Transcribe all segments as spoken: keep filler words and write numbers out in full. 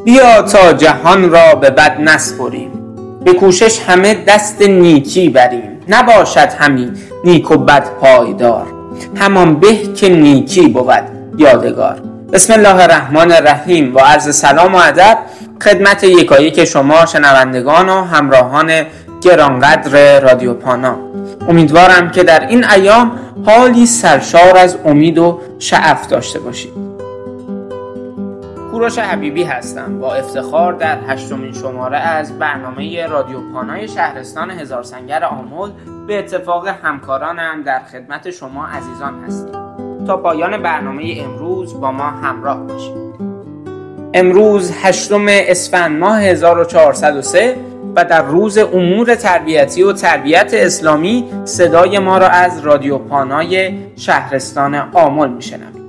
بیا تا جهان را به بد نسپریم، به کوشش همه دست نیکی بریم. نباشد همی نیک و بد پایدار، همان به که نیکی بود یادگار. بسم الله الرحمن الرحیم. با عرض سلام و ادب خدمت یکایک شما شنوندگان و همراهان گرانقدر رادیو پانا. امیدوارم که در این ایام حالی سرشار از امید و شعف داشته باشید. کوروش حبیبی هستم، با افتخار در هشتمین شماره از برنامه رادیو پانای شهرستان هزار سنگر آمل به اتفاق همکارانم در خدمت شما عزیزان هستیم. تا پایان برنامه امروز با ما همراه باشید. امروز هشتم اسفند ماه هزار و چهارصد و سه و در روز امور تربیتی و تربیت اسلامی صدای ما را از رادیو پانای شهرستان آمل میشنوید.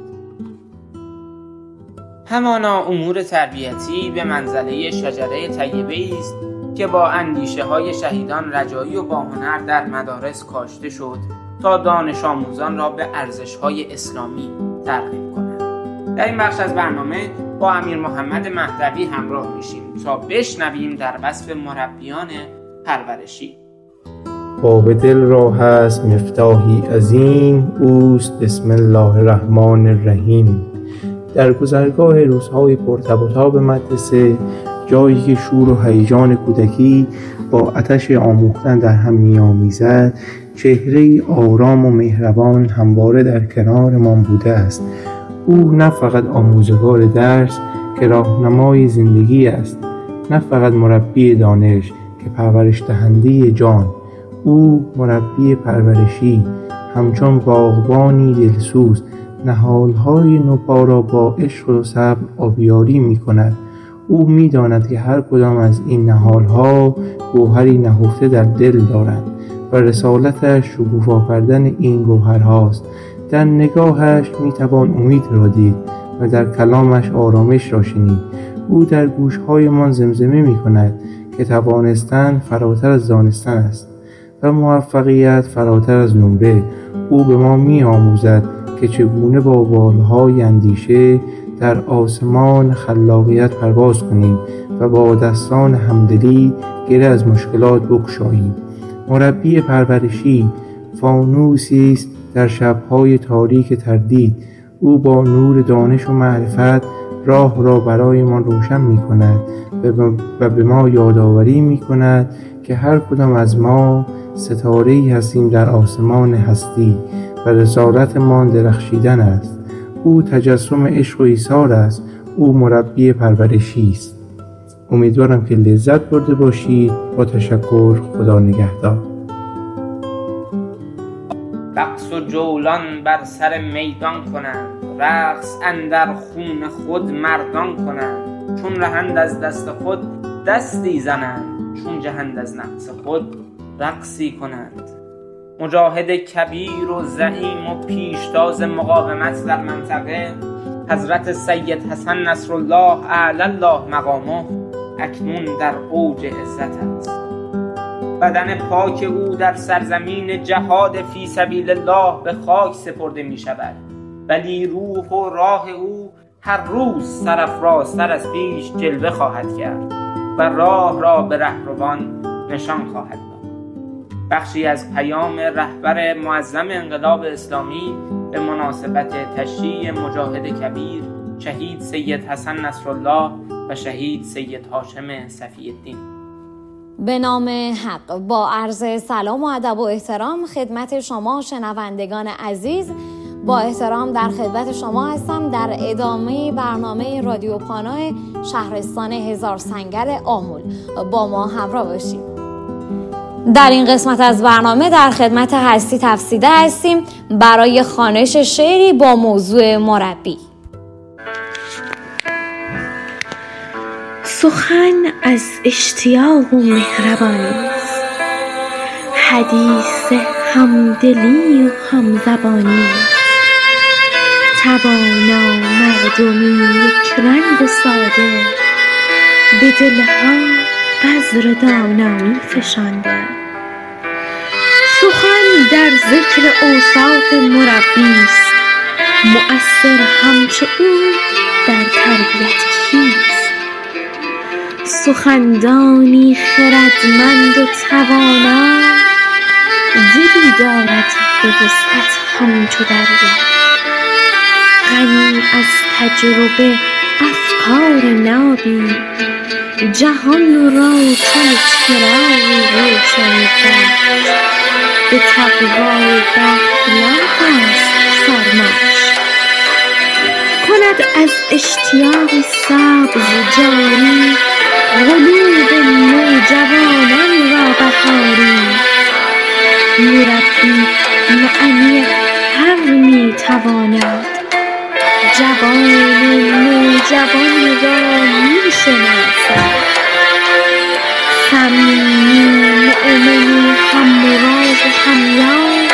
همانا امور تربیتی به منزله شجره طیبه است که با اندیشه های شهیدان رجایی و با هنر در مدارس کاشته شد تا دانش آموزان را به ارزش های اسلامی ترغیب کنند. در این بخش از برنامه با امیر محمد مهدوی همراه میشیم تا بشنویم در وصف مربیان پرورشی. باب دل را هست مفتاحی عظیم، اوست بسم الله الرحمن الرحیم. در گذرگاه روزهای پرتب و تاب مدرسه، جایی که شور و هیجان کودکی با آتش آموختن در هم می‌آمیزد، چهره‌ای آرام و مهربان همواره در کنارمان بوده است. او نه فقط آموزگار درس که راهنمای زندگی است، نه فقط مربی دانش که پرورش دهنده جان. او مربی پرورشی، همچون باغبانی دلسوز نهال‌های نوپا را با عشق و صبر آبیاری می‌کند. او می‌داند که هر کدام از این نهال‌ها گوهری نهفته در دل دارند و رسالتش شکوفا کردن این گوهرهاست. در نگاهش می‌توان امید را دید و در کلامش آرامش را شنید. او در گوش‌هایمان زمزمه می‌کند که توانستن فراتر از دانستن است و موفقیت فراتر از نمره. او به ما می‌آموزد که چگونه با بالهای اندیشه در آسمان خلاقیت پرواز کنیم و با دستان همدلی گره از مشکلات بگشاییم. مربی پرورشی فانوسی است در شب‌های تاریک تردید. او با نور دانش و معرفت راه را برایمان روشن می‌کند و به ما یادآوری می‌کند که هر کدام از ما ستاره‌ای هستیم در آسمان هستی و رسالتمان درخشیدن است. او تجسم عشق و ایثار است. او مربی پرورشی است. امیدوارم که لذت برده باشید. با تشکر. خدا نگهدار. رقص و جولان بر سر میدان کنند، رقص اندر خون خود مردان کنند. چون رهند از دست خود دستی زنند، چون جهند از نفس خود رقصی کنند. مجاهد کبیر و زعیم و پیشتاز مقاومت در منطقه حضرت سید حسن نصرالله اعلی الله مقامه اکنون در اوج عزت است. بدن پاک او در سرزمین جهاد فی سبیل الله به خاک سپرده می شود، ولی روح و راه او هر روز سرافرازتر از پیش جلوه خواهد کرد و راه را به رهروان نشان خواهد داد. بخشی از پیام رهبر معظم انقلاب اسلامی به مناسبت تشییع مجاهد کبیر شهید سید حسن نصرالله و شهید سید هاشم صفی الدین. به نام حق. با عرض سلام و ادب و احترام خدمت شما شنوندگان عزیز، با احترام در خدمت شما هستم در ادامه برنامه رادیو پانای شهرستان هزار سنگر آمل. با ما همراه باشید. در این قسمت از برنامه در خدمت هستی تفسیده هستیم برای خوانش شعری با موضوع مربی. سخن از اشتیاق و مهربانی، حدیث همدلی و همزبانی. توانا مردمی یک رنگ و ساده، به دلها بذر دانایی فشانده. سخن در ذکر اوصاف مربی است، مؤثر همچو او در تربیت کیست. سخندانی خردمند و توانا، دلی دارد به وسعت همچو دریا. غنی از تجربه افکار نابی، جهان را چون چراغی روشن کرد. به تقوای اخلاق است سرمش، کند از اشتیاق سبز جاری، قلوب نوجوانان را بهاری. مربی معنی هر می تواند، جوان نوجوان را می شناسد. صمیمی مؤمنی هم مراد و هم یار،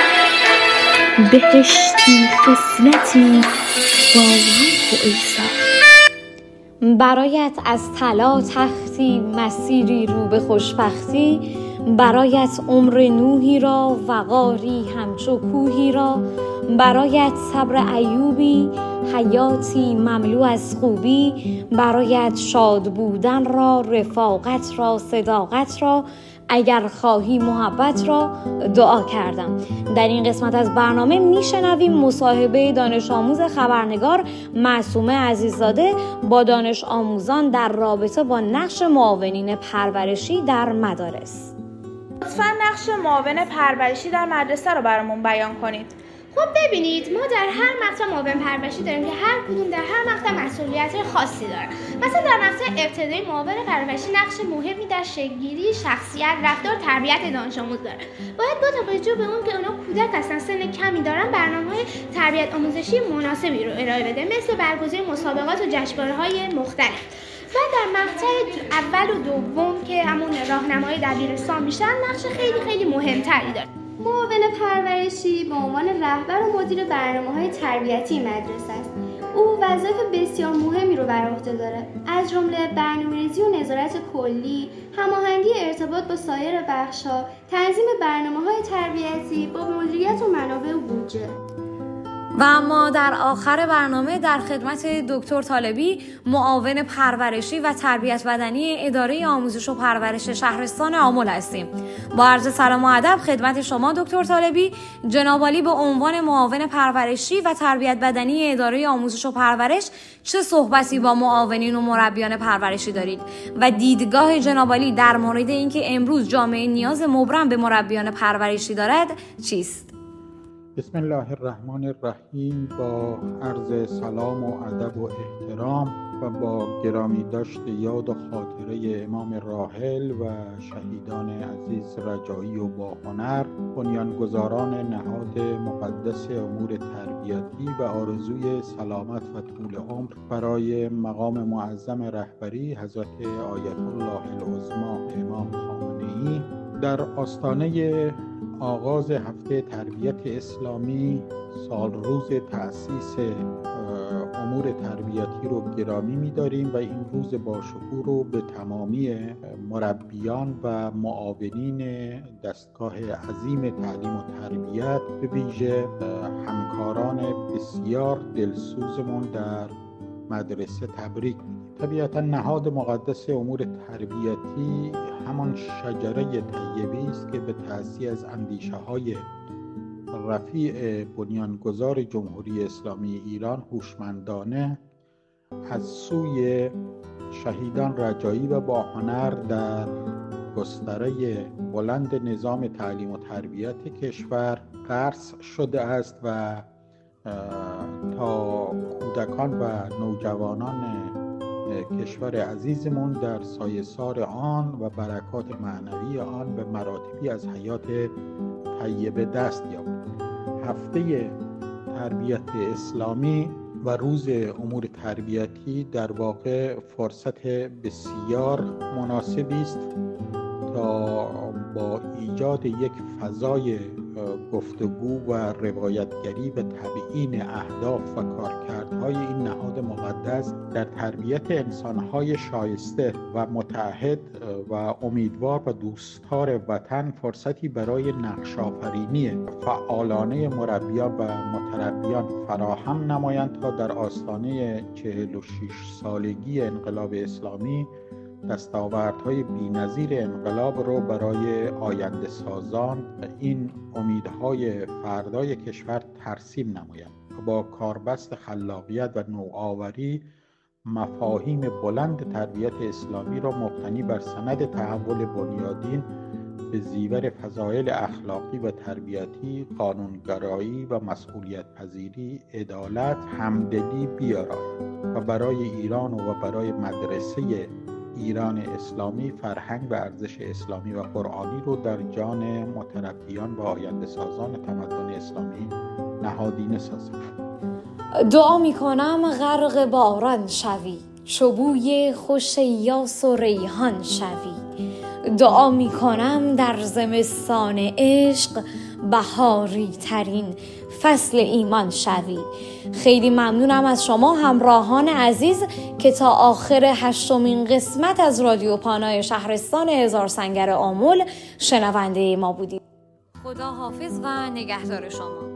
بهشتی خصلتی با روح و ایثار. برایت از طلا تختی، مسیری رو به خوشبختی. برایت عمر نوحی را، وقاری همچو کوهی را. برایت صبر ایوبی، حیاتی مملو از خوبی. برایت شاد بودن را، رفاقت را، صداقت را. اگر خواهی محبت را، دعا کردم. در این قسمت از برنامه میشنویم مصاحبه دانش آموز خبرنگار معصومه عزیززاده با دانش آموزان در رابطه با نقش معاونین پرورشی در مدارس. لطفاً نقش معاون پرورشی در مدرسه رو برامون بیان کنید. خب ببینید، ما در هر مقطع معاون پرورشی داریم که هر کدوم در هر مقطع مسئولیت خاصی داره. مثلا در مقطع ابتدایی معاون پرورشی نقش مهمی در شکل‌گیری شخصیت، رفتار، تربیت دانش آموز داره. باید با توجه به اون که اونا کودک هستن، سن کمی دارن، برنامه‌های تربیت آموزشی مناسبی رو ارائه بده، مثل برگزاری مسابقات و جشنواره‌های مختلف. و در مقطع اول و دوم که همون راهنمای دبیرستان میشن، نقش خیلی خیلی مهمتری داره. معاون پرورشی به عنوان رهبر و مدیر برنامه‌های تربیتی مدرسه است. او وظایف بسیار مهمی رو بر عهده داره، از جمله برنامه‌ریزی و نظارت کلی، هماهنگی ارتباط با سایر بخش‌ها، تنظیم برنامه‌های تربیتی با مدیریت و منابع و بودجه. و اما در آخر برنامه در خدمت دکتر طالبی، معاون پرورشی و تربیت بدنی اداره آموزش و پرورش شهرستان آمل هستیم. با عرض سلام و ادب خدمت شما دکتر طالبی، جناب عالی به عنوان معاون پرورشی و تربیت بدنی اداره آموزش و پرورش چه صحبتی با معاونین و مربیان پرورشی دارید و دیدگاه جناب عالی در مورد اینکه امروز جامعه نیاز مبرم به مربیان پرورشی دارد چیست؟ بسم الله الرحمن الرحیم. با عرض سلام و ادب و احترام و با گرامی داشت یاد و خاطره امام راحل و شهیدان عزیز رجایی و باهنر، بنیانگذاران نهاد مقدس امور تربیتی و آرزوی سلامت و طول عمر برای مقام معظم رهبری حضرت آیت الله العظمی امام خامنه‌ای، در آستانه آغاز هفته تربیت اسلامی، سال روز تأسیس امور تربیتی رو گرامی می‌داریم و این روز باشکوه رو به تمامی مربیان و معاونین دستگاه عظیم تعلیم و تربیت، به ویژه همکاران بسیار دلسوزمون در مدرسه تبریک میگیم. طبیعتا نهاد مقدس امور تربیتی همان شجره طیبی است که به تأسی از اندیشه های رفیع بنیانگذار جمهوری اسلامی ایران هوشمندانه از سوی شهیدان رجایی و باهنر در گستره بلند نظام تعلیم و تربیت کشور غرس شده است و تا کودکان و نوجوانان کشور عزیزمون در سایه‌سار آن و برکات معنوی آن به مراتبی از حیات طیبه دست یابند. هفته تربیت اسلامی و روز امور تربیتی در واقع فرصت بسیار مناسبی است تا با ایجاد یک فضای گفتگو و روایتگری و تبیین اهداف و کارکردهای این نهاد مقدس در تربیت انسانهای شایسته و متعهد و امیدوار و دوستدار وطن فرصتی برای نقش آفرینی فعالانه مربیان و متربیان فراهم نمایند تا در آستانه چهل و شش سالگی انقلاب اسلامی دستاوردهای بی‌نظیر انقلاب رو برای آینده سازان و این امیدهای فردای کشور ترسیم نمایند و با کاربست خلاقیت و نوآوری مفاهیم بلند تربیت اسلامی را مبتنی بر سند تحول بنیادین به زیور فضایل اخلاقی و تربیتی، قانونگرایی و مسئولیت پذیری، عدالت، همدلی بیارند و برای ایران و برای مدرسه ایران اسلامی فرهنگ و ارزش اسلامی و قرآنی رو در جان متربیان و آینده سازان تمدن اسلامی نهادینه سازند. دعا می کنم غرق باران شوی، چوبوی خوش یاس و ریحان شوی. دعا می کنم در زمستان عشق بهاری ترین فصل ایمان شوی. خیلی ممنونم از شما همراهان عزیز که تا آخر هشتمین قسمت از رادیو پانای شهرستان هزار سنگر آمل شنونده ما بودید. خدا حافظ و نگهدار شما.